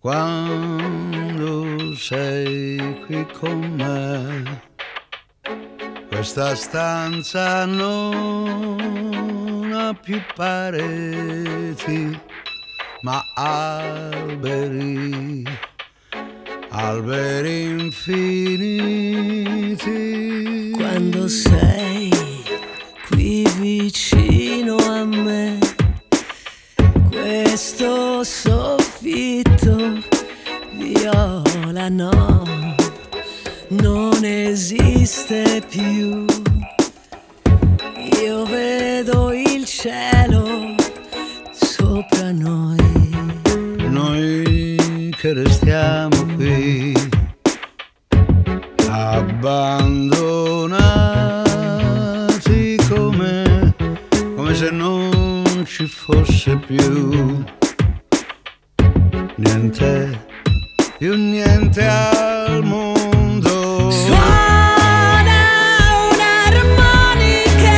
quando sei qui con me. Questa stanza non ha più pareti, ma alberi, alberi infiniti. Quando sei qui vicino a me, questo soffitto viola no, non esiste più. Io vedo il cielo sopra noi, noi che restiamo qui abbandonati come se non ci fosse più niente, più niente al mondo. suona un'armonica,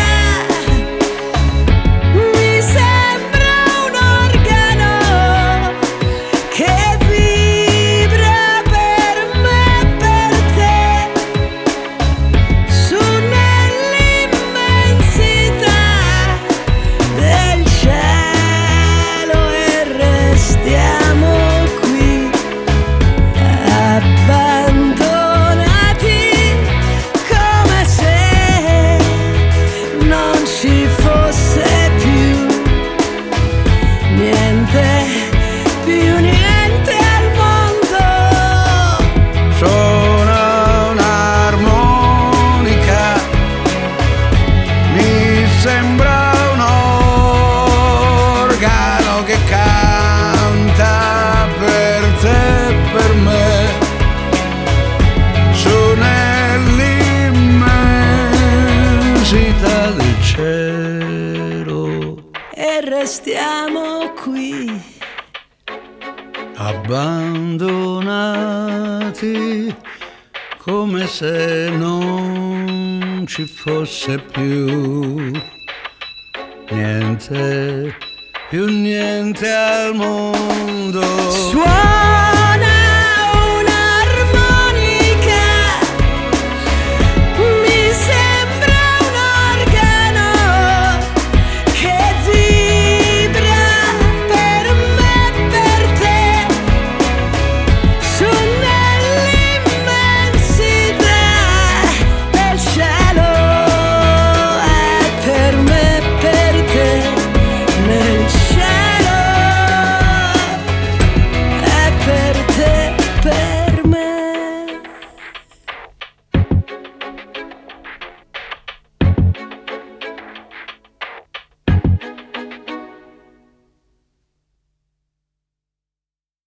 mi sembra un organo che vibra per me e per te, su nell'immensità del cielo, e restiamo qui abbandonati come se non ci fosse più niente, più niente al mondo. Suona un'armonica, mi sembra un organo che canta per te e per me, su nell'immensità del cielo, E restiamo qui abbandonati come se non ci fosse più niente, più niente al mondo. suona